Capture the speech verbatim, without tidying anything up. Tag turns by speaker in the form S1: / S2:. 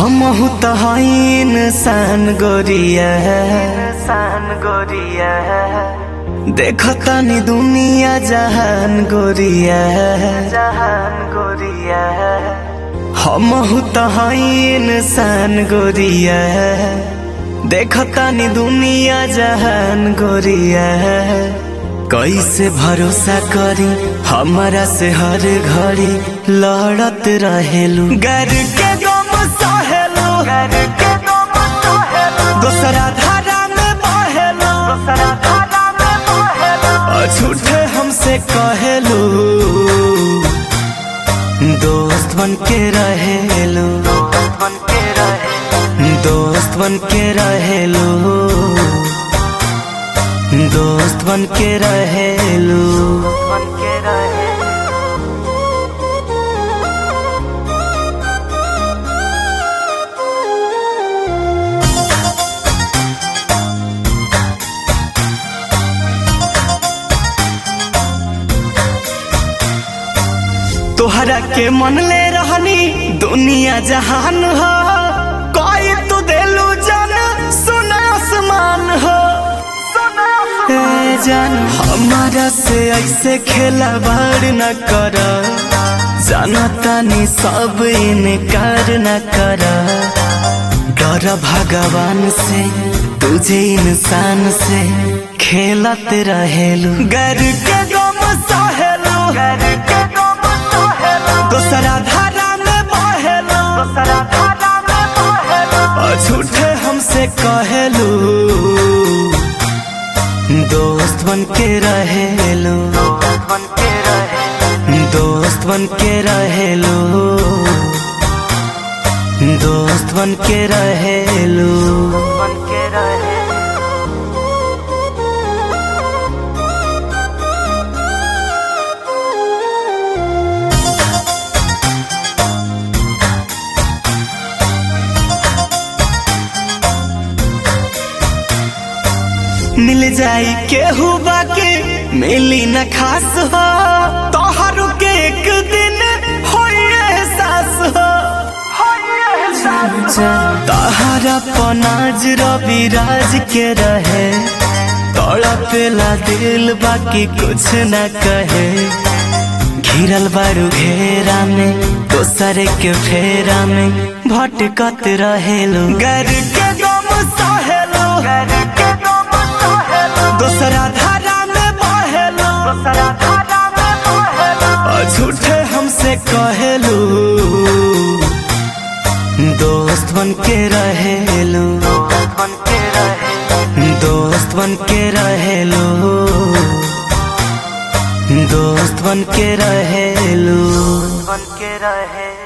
S1: हमहु त हई इंसान गोरिया इंसान गोरिया देखतानी दुनिया जहान गोरिया जहान गोरिया हमहु त हई इंसान गोरिया देखतानी दुनिया जहान गोरिया कैसे भरोसा करी हमारा से हर घड़ी लड़त रहेलू घर के गम सहेलू घर के गम सहेलू दूसरा धारा में बहेलू दूसरा धारा में बहेलू झूठे हमसे कहेलू दोस्त बन के रहेलू दोस्त बन के रहेलू दोस्त बन के रहेलू दोस्त बन के रहेलू बन के रहेलू। तोहरा के मन ले रहनी दुनिया जहान हो कोई तू देलू जान सुना आसमान हो जान हमारा से ऐसे खिलवाड़ न कर जानतानी सब इनकार न कर डर भगवान से तुझे इंसान से खेलत रहेलू घर के गम सहेलू घर के गम सहेलू दूसरा धारा में बहेलू दूसरा धारा में बहेलू झूठे हमसे कहेलू दोस्त बन के रहेलू दोस्त बन के रहेलू दोस्त बन के रहेलू दोस्त बन के रहेलू बन के रहेलू। मिल जाई केहू बाके मिली न खास हो तोहरु के एक दिन होई एहसास हो तहरा पनाज रवि राज के रहे तड़पेला दिल बाकी कुछ न कहे घिरल बारू घेरा में दोसर के फेरा में भटकत रहेलू घर के गम सहेलू घर के दूसरा धारा में बहेलू दूसरा धारा में बहेलू झूठे हमसे कहेलू दोस्त बन के रहेलू दोस्त बन के रहेलू दोस्त बन के रहेलू दोस्त बन के रहेलू बन के रहे।